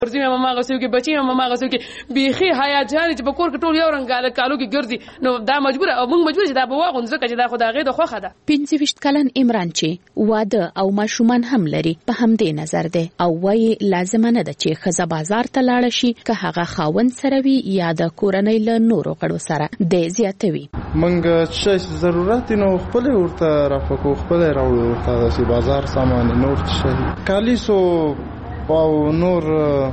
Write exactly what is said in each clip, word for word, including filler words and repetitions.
ورځي مې ماما غسو کې بچي مې ماما غسو کې بيخي حیا جان چې په کور کې ټول یو رنګاله کالو کې ګرځي نو دا مجبور او موږ مجبور چې دا به واغون ځکه چې دا خدای د خوخه ده. پنځه ویشت کلن عمران چې واده او ماشومان هم لري په همدې نظر ده او وايي لازم نه ده چې خزه بازار ته لاړ شي که هغه خاوند سره وي یا د کورنۍ له نورو غړو سره د زیاتوي. منګ چې ضرورت نو خپل ورته رافقو خپل راوړو ورته د بازار سامان نور شي کالیسو او نور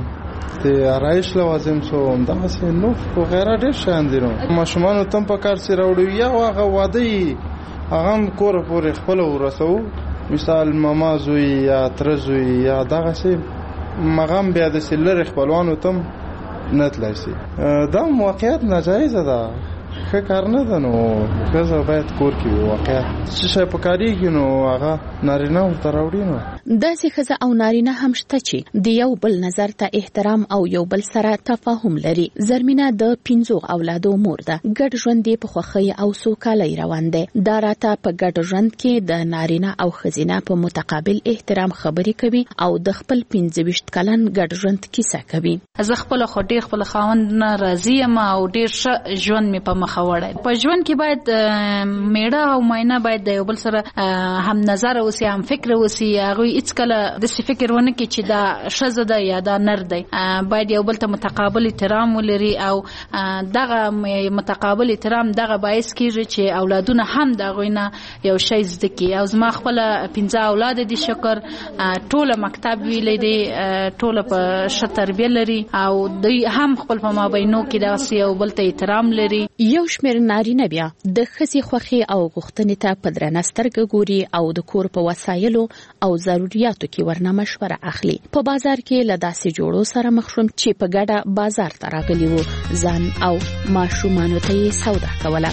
ته آرایش لوازم سو همدغه سه نو وغیرہ ډېر شان دي نو ماشومان تم په کار سره وړي یا هغه واده هغه کور پورې خپل ورسو مثال ماما زوی یا تر زوی یا دغه سه مغام بیا د سلر خپلوانو تم نتلای سي دا واقعیت ناجایز ده ښه کار نه ده نو ښځه باید کور کې وي واقعیت چې شی په کاریږي نو هغه نارینه ورته راوړي نو داسې ښځه او نارینه هم شته چې د یو بل نظر ته احترام او یو بل سره تفاهم لري. زرمینه د پنځو اولادو مور ده. ګډ ژوند یې په خوښۍ او سوکالۍ روان دی. دا راته په ګډ ژوند کې د نارینه او ښځینه په متقابل احترام خبرې کوي او د خپل پنځه ویشت کلن ګډ ژوند کیسه کوي. زه خپل خو ډېر خپل خاوند نه راضي یم او ډېر ښه ژوند مې په مخه وړی. په ژوند کې باید میړه او ماینه باید د یو بل سره هم نظر اوسي هم فکر اوسي. هغوی هیڅ کله داسې فکر ونه کړي چې دا ښځه ده یا دا نر دی. باید یو بل ته متقابل احترام ولري او دغه متقابل احترام دغه باعث کېږي چې اولادونه هم د هغوی نه یو شی زده کړي. او زما خپله پنځه اولاد دي شکر ټوله مکتب ویلی دی ټوله په ښه تربیه لري او دوی هم خپل په مابینو کې داسې یو بل ته احترام لري. یو شمېر نارینه بیا د ښځې خوښې او غوښتنې ته په درنه سترګه ګوري او د کور په وسایلو او ضرورتو کې ورنه مشوره اخلي. په بازار کې له داسې جوړو سره مخ شوم چې په ګډه بازار ته راغلي وو. ځان او ماشومانو ته یې سودا کوله.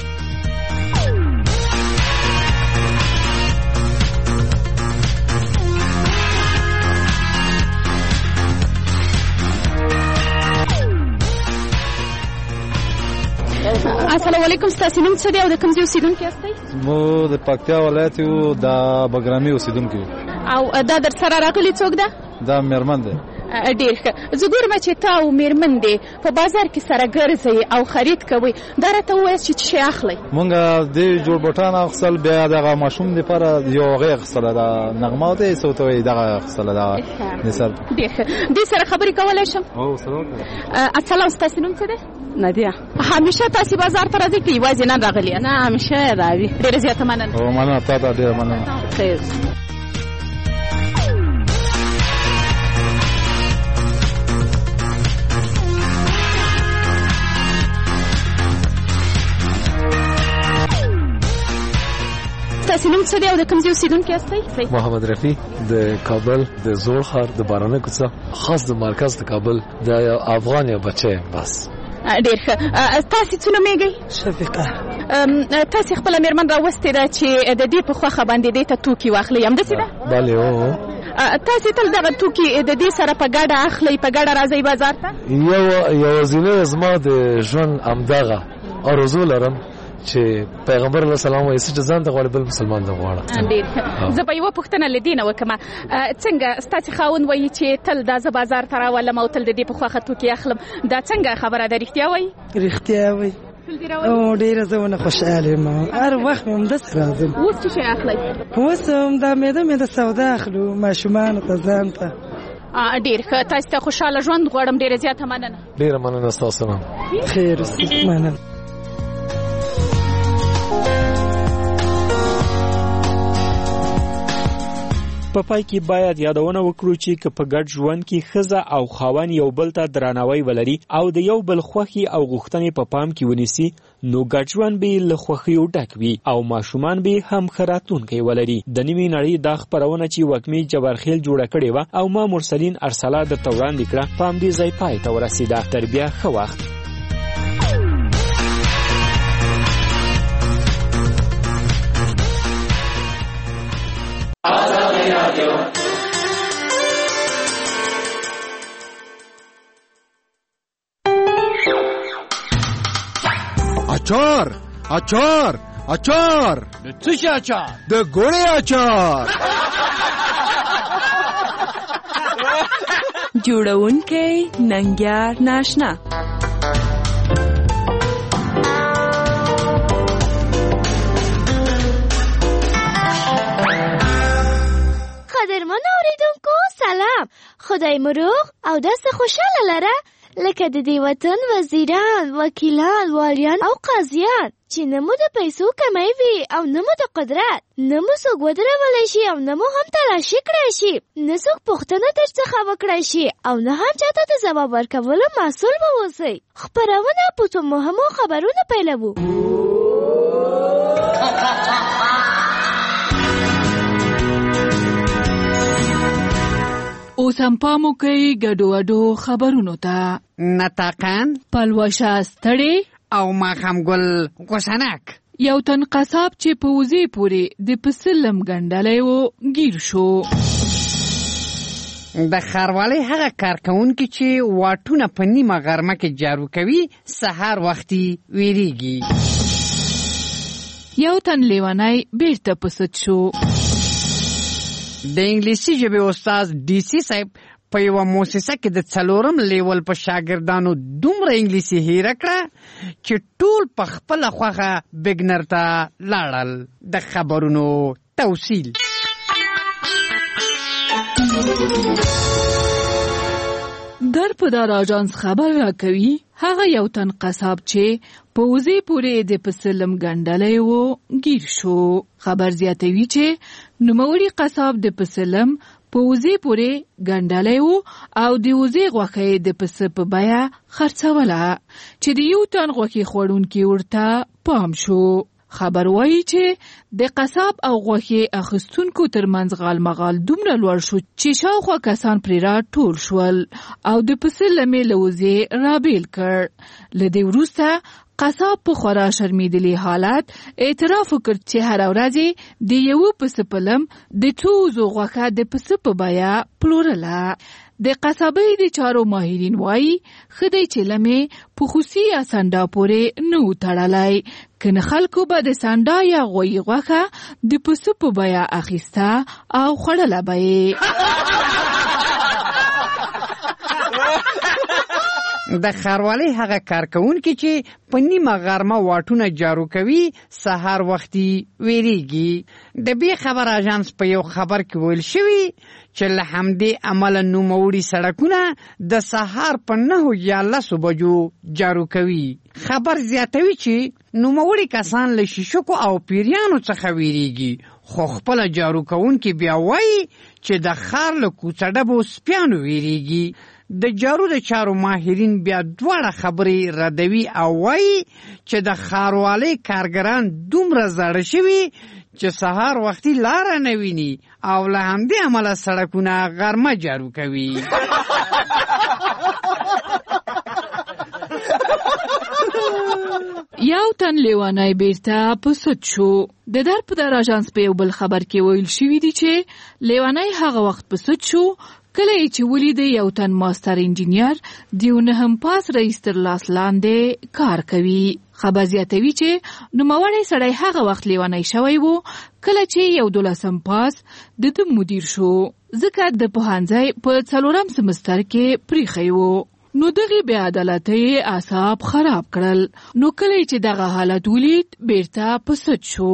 السلام علیکم. ستاسو نوم څه دی او د کوم ځای اوسیدونکي یاستئ؟ مو د پکتیا ولایت یو د بګرامي اوسیدونکي. او دا در سره راغلي څوک ده؟ دا میرمن ده. ډېر ښه. زه ګورم چې تا او میرمن دی په بازار کې سره ګرځئ او خرید کوئ. دا راته ووایاست چې څه شی اخلئ؟ مونږ د جوړ بوټان اخیستل بیا دغه ماشوم دپاره یو هغې اخیستله ده نغمه دی څه ورته وایي دغه اخیستله ده نثر. ډېر ښه. دې سره خبرې کولی شم؟ او سلام. السلام. ستاسو نوم څه دی؟ نادیه. همیشه تاسې بازار ته راځئ که یوازې نن راغلي یاست؟ نه همیشه راوي. ډېره زیاته مننه. او مننه تا ته ډېره مننه. خیر. تاسو نوم څه دی او د کوم ځای اوسیدونکي یاستئ؟ محمد رفیع د کابل د زوړ ښار د بارانه کوڅه خاص د مرکز د کابل د افغان یو بچی بس. ډېر ښه. تاسې څه نومېږئ؟ شفیقه. تاسې خپله میرمن راوستې ده چې د دې په خوښه باندې دې ته توکي واخلئ همداسې ده؟ بلې هو. تاسې تل دغه توکي د دې سره په ګډه اخلئ په ګډه راځئ بازار ته؟ یو یوازینی زما د ژوند همدغه آرزو لرم چې پیغمبر علیه السلام وایي چې ځان ته غواړي بل مسلمان ته غواړه. ډېر ښه. زه به یوه پوښتنه له دې نه وکړم. څنګه ستاسې خاوند وایي چې تل دا زه بازار ته راولم او تل د دې په خوښه توکي اخلم، دا څنګه خبره ده؟ رښتیا وایي؟ رښتیا وایي. او ډېره زه ونه خوشحاله یم. هر وخت مې همداسې راځم. اوس څه شی اخلئ؟ اوس همدا میده میده سودا اخلو ماشومانو ته ځان ته. ډېر ښه. تاسې ته خوشحاله ژوند غواړم. ډېره زیاته مننه. ډېره مننه ستاسو نه. خیر اوسئ. مننه. په پای کې باید یادونه وکړو چې که په ګډ ژوند کې ښځه او خاوند یو بل ته درناوی ولري او د یو بل خوښي او غوښتنې په پام کې ونیسي نو ګډ ژوند به له خوښیو ډک وي او ماشومان به هم ښه راتلونکی ولري. د نیمې نړۍ دا خپرونه چې وږمې جبارخیل جوړه کړې وه او ما مرسلین ارسلا درته وړاندې کړه په همدې ځای پای ته ورسېده. تر بیا ښه وخت. اچار اچار اچار د څه شي اچار؟ د ګوړې اچار. جوړونکی ننګیار ناشنا. قدرمن اوریدونکو سلام، خدای مو روغ او داسې خوشحاله لره لکه د دې وطن وزیران، وکیلان، والیان او قاضیان چې نه مو د پیسو کمی وي او نه مو د قدرت، نه مو څوک ودرولی شي او نه مو هم تلاشي کړی شي، نه څوک پوښتنه درڅخه وکړی شي او نه هم چاته د ځواب ورکولو مسؤل به اوسئ. خپرونه په څو مهمو خبرونو پیلوو. اوس هم پام وکئ ګډو وډو خبرونو ته. نطاقان، پلوشه ستړې او ماښام ګل غوسنک. یو تن قصاب چې په وزې پورې د پسه لم ګنډلی و ګیر شو. د ښاروالۍ هغه کارکوونکي چې واټونه په نیمه غرمه کې جارو کوي سهار وختي ویریږي. یو تن لیونی بیرته په سد شو. د انګلیسي ژبې استاد ډي سي صاحب په یوه موسسه کې د څلورم لیول په شاګردانو دومره انګلیسي هیره کړه چې ټول په خپله خوښه بګنر ته لاړل. د خبرونو توصیل. در په دار آژانس خبر راکوي هغه یو تن قصاب چې په وزې پورې د پسه لم ګنډلی و ګیر شو. خبر زیاتوي چې نوموړي قصاب د پسه لم په وزې پورې ګنډلی و او د وزې غوښه د پسه په بیه خرڅوله چې د یو تن غوښې خوړونکي ورته پام شو. خبر وایي چې د قصاب او غوښې اخیستونکو ترمنځ غالمغال دومره لوړ شو چې شاوخوا کسان پرې راټول شول او د پسه لمې له وزې رابیل کړ. له دې وروسته قصاب په خورا شرمیدلي حالت اعتراف وکړ چې هره ورځ د یوه پسه په لم د څو وزو غوښه د پسه په بیه پلورله. د قصابۍ د چارو ماهرین وایي ښه دی چې لمې په خوسي یا سنډا پورې نه و تړلی، کنه خلکو به د سنډا یا غویي غوښه د پسه په بیه اخیسته او خوړله به یې. د ښاروالۍ هغه کارکوونکي چې په نیمه غرمه واټونه جارو کوي سهار وختي ویریږي. د بې خبر آژانس په یو خبر کې ویل شوي چې له همدې امله نوموړي سړکونه د سهار په نهو یا لسو بجو جارو کوي. خبر زیاتوي چې نوموړي کسان له شیشکو او پیریانو څخه ویریږي، خو خپله جارو کوونکي بیا وایي چې د ښار له کوڅه ډبو سپیانو ویریږي. د جارو د چارو ماهرین بیا دواړه خبرې ردوي او وایي چې د ښاروالۍ کارګران دومره زاړه شوي چې سهار وختي لاره نه ویني او له همدې امله سړکونه غرمه جارو کوي. یو تن لیوانی بیرته په سد شو. د در په در آژانس په یو بل خبر کې ویل شوي دي چې لیوانی هغه وخت په سد شو کله چې ولید یو تن ماستر انجینیر د یو نهم پاس رئیس تر لاس لاندې کار کوي. خبر زیاتوي چې نوموړی سړی هغه وخت لیونی شوی و کله چې یو دولسم پاس د ده مدیر شو، ځکه د پوهنځی په څلورم سمستر کې پریښی و. نو دغه بې عدالتۍ اعصاب خراب کړل. نو کله چې دغه حالت ولید بیرته په سد شو.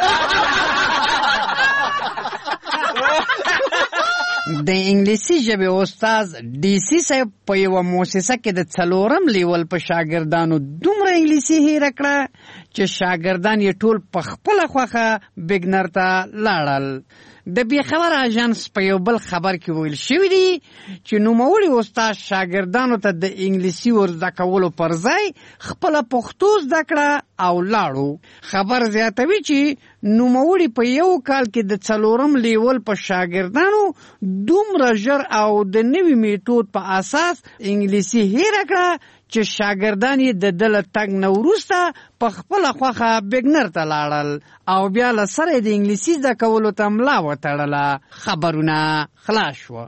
د انګلیسي ژبې استاد ډي سي صاحب په یوه موسسه کې د څلورم لیول په شاګردانو دومره انګلیسي هیره کړه چې شاګردان یې ټول په خپله خوښه بګنر ته لاړل. د بېخبر آژانس په یو بل خبر کې ویل شوي دي چې نوموړي استاد شاګردانو ته د انګلیسي ور زده کولو پر ځای خپله پښتو زده کړه او لاړو. خبر زیاتوي چې نوموړي په یو کال کې د څلورم لیول په شاګردانو دومره ژر او د نوي میتود په اساس انګلیسي هیره کړه چې شاګردان یې د ده له تګ نه وروسته په خپله خوښه بګنر ته لاړل او بیا له سره یې د انګلیسي زده کولو ته ملا وتړله. خبرونه خلاص شوه.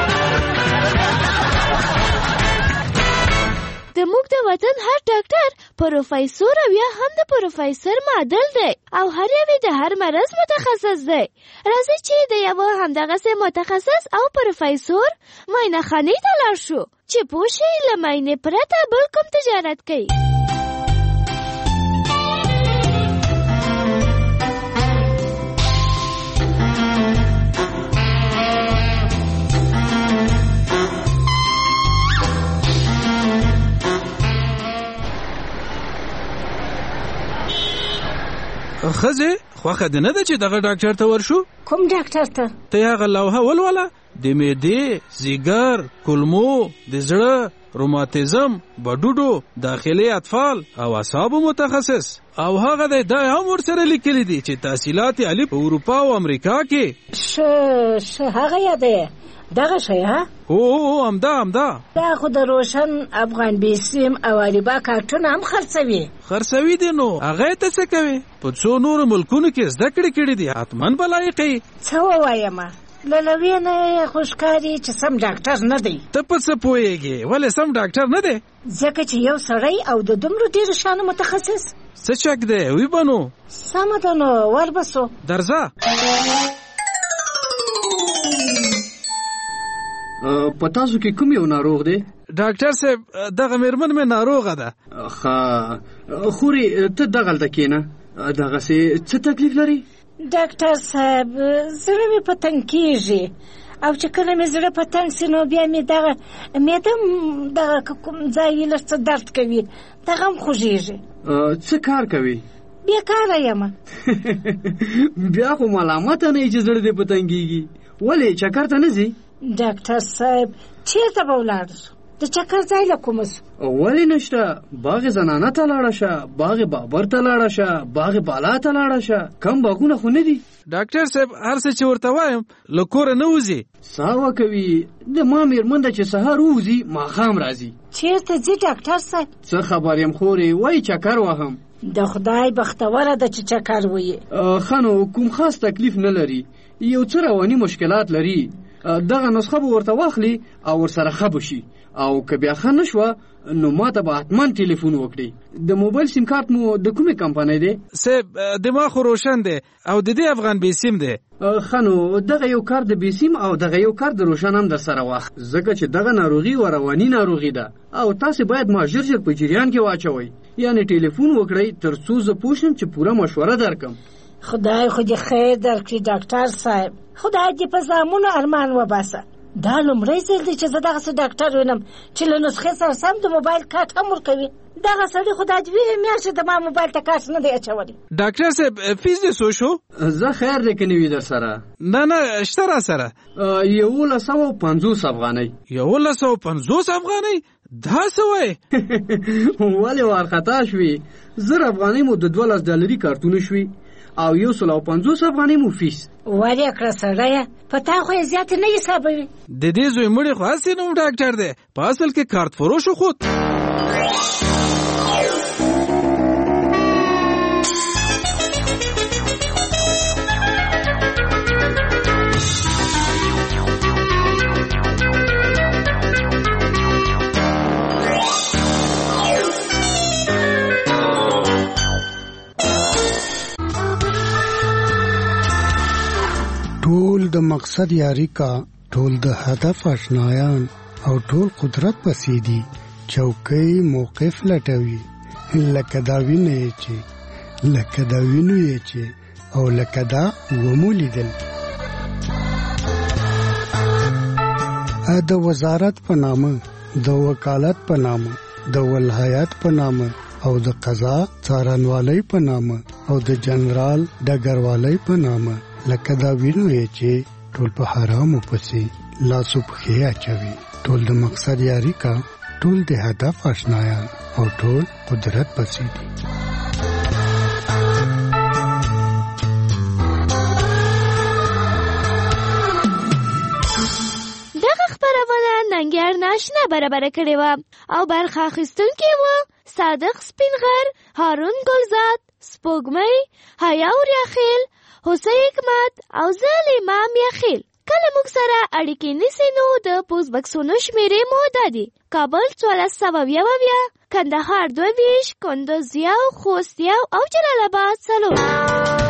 د موږ د وطن هر ډاکټر پروفیسور او یا هم د پروفیسور معادل دی او هر یو د هر مرض متخصص دی. راځئ چې د یو همدغسې متخصص او پروفیسور معاینه خانې ته لاړ شو چې پوه شي له معاینې پرته بل کوم تجارت کوي. خزه خوخه ده نه ده چې دغه ډاکټر ته ورشو؟ کوم ډاکټر ته؟ ته هغه لوحه ولوله د معدې، ځیګر، کولمو، د زړه، روماتیزم، بډوډو، داخلي اطفال او اعصابو متخصص. او هغه د دا هم ورسره لیکلي دي چې تحصیلات عالی په اروپا او امریکا کې. شه شه هغه یاده دغه شی ها؟ او او همدا همدا دا خو د روشن افغان بیسیم او الیبا کارټونه هم خرڅوي. خرڅوي دي نو هغه ته څه کوي؟ په څو نورو ملکونو کې زده کړې کړې دي، حتماً به لایق یې. څه ووایم؟ له لوی نه خو ښکاري چې سم ډاکټر نه دی. ته په څه پوهېږې؟ ولې سم ډاکټر نه دی؟ ځکه چې یو سړی او د دومره ډېرو شیانو متخصص. څه شک دی؟ وی به نو. سمه ده نو وربسو. درځه. په تاسو کې کوم یو ناروغ دی؟ ډاکټر صاحب دغه مېرمن مې ناروغه ده. ښه خورې ته دغلته کښېنه. دغسې څه تکلیف لري؟ ډاکټر صاحب زړه مې په تنګ کېږي او چې کله مې زړه په تنګ سي نو بیا مې دغه معده دغه کوم ځای یې لږ څه درد کوي، دغه هم خوږېږي. څه کار کوي؟ بېکاره یم. بیا خو ملامته نه یې چې زړه دې په تنګېږي. ولې چکر ته نه ځي؟ ډاکټر صاحب چېرته به ولاړ شو؟ د چکر ځای له کومه سو؟ ولې نشته؟ باغ زنانه ته لاړه شه، باغ بابر ته لاړه شه، باغ بالا ته لاړه شه. کم باغونه خو نه دي. ډاکټر صاحب هر څه چې ورته وایم له کوره نه وځي. ساوه کوي د ما مېرمن ده چې سهار ووځي ماښام راځي. چېرته ځي ډاکټر صاحب؟ څه خبر یم خورې، وایي چکر وهم. د خدای بختوره ده چې چکر ویې. ښه نو کوم خاص تکلیف نه لري، یو څه رواني مشکلات لري. دغه نسخه به ورته واخلي او ورسره ښه بشي، او که بیا ښه نه شوه نو ما ته به حتما ټلیفون وکړي. د موبایل سیم کارت مو د کومې کمپنۍ دی؟ صاحب دماغ خو روشن دی او د دې افغان بیسیم دی. ښه نو دغه یو کار د بیسیم او دغه یو کار د روشن هم در سره واخ، ځکه چې دغه ناروغي و رواني ناروغي ده او تاسې باید ما ژر ژر په جریان کې واچوئ، یعنې ټلیفون وکړئ تر څو زه پوه شم چې پوره مشوره درکم. خدای خو دې خیر درکړي ډاکټر صاحب، خدای دې په زامنو ارمان وباسه. دا لومړی ځل دی چې زه دغسې ډاکټر وینم چې له نسخې سره سم د موبایل کارت هم ورکوي. دغه سړي خو دا دوې میاشتې د ما موبایل ته کارت نه دی اچولی. ډاکټر صاحب فیس دې څو شو؟ زه خیر دی که نه وي در سره؟ نه نه شته را سره. یولس سوه پنځوس افغانۍ. یولس سوه پنځوس افغانۍ؟ دا څه وایې؟ ولې وارخطا شوې؟ زر افغانۍ مو د دولس ډالري کارتونه شوي او یو سل او پنځوس افغانۍ مو فیس. ولې کړه سړیه، په تا خو یې زیاتې نه حسابوي. د دې زوی مړی خو هسې نه و ډاکټر دی، په اصل کې کارت فروش و خود. ټول د مقصد یاری کا، ټول د هدف آشنایان او ټول قدرت پسې دي. چوکۍ موقف لټوي لکه دا وینه یې چې لکه دا وینو یې چې او لکه دا ومو لیدل. د وزارت په نامه، د وکالت په نامه، د ولایت په نامه او د قضا څارنوالۍ په نامه او د جنرال ډګروالۍ په نامه لکه دا وینو یې چې ټول په حرامو پسې لاسو پښې اچوي. ټول د مقصد یاری کا، ټول د هدف آشنایان او ټول قدرت پسې دي. دغه خپرونه ننګیار ناشنا برابره کړې وه او برخه اخیستونکي وو صادق سپینغر، هارون ګلزاد، سپوږمۍ، حیا وریاخیل، حسین حکمت او زه امام یاخیل. کله موږ سره اړیکې نیسئ نو د پوسټ بکسونو شمیرې مو دا دي: کابل څوارلس سوه اویا اویا، کندهار دوه ویشت، کندوز یو، خوست یو او جلال آباد څلور.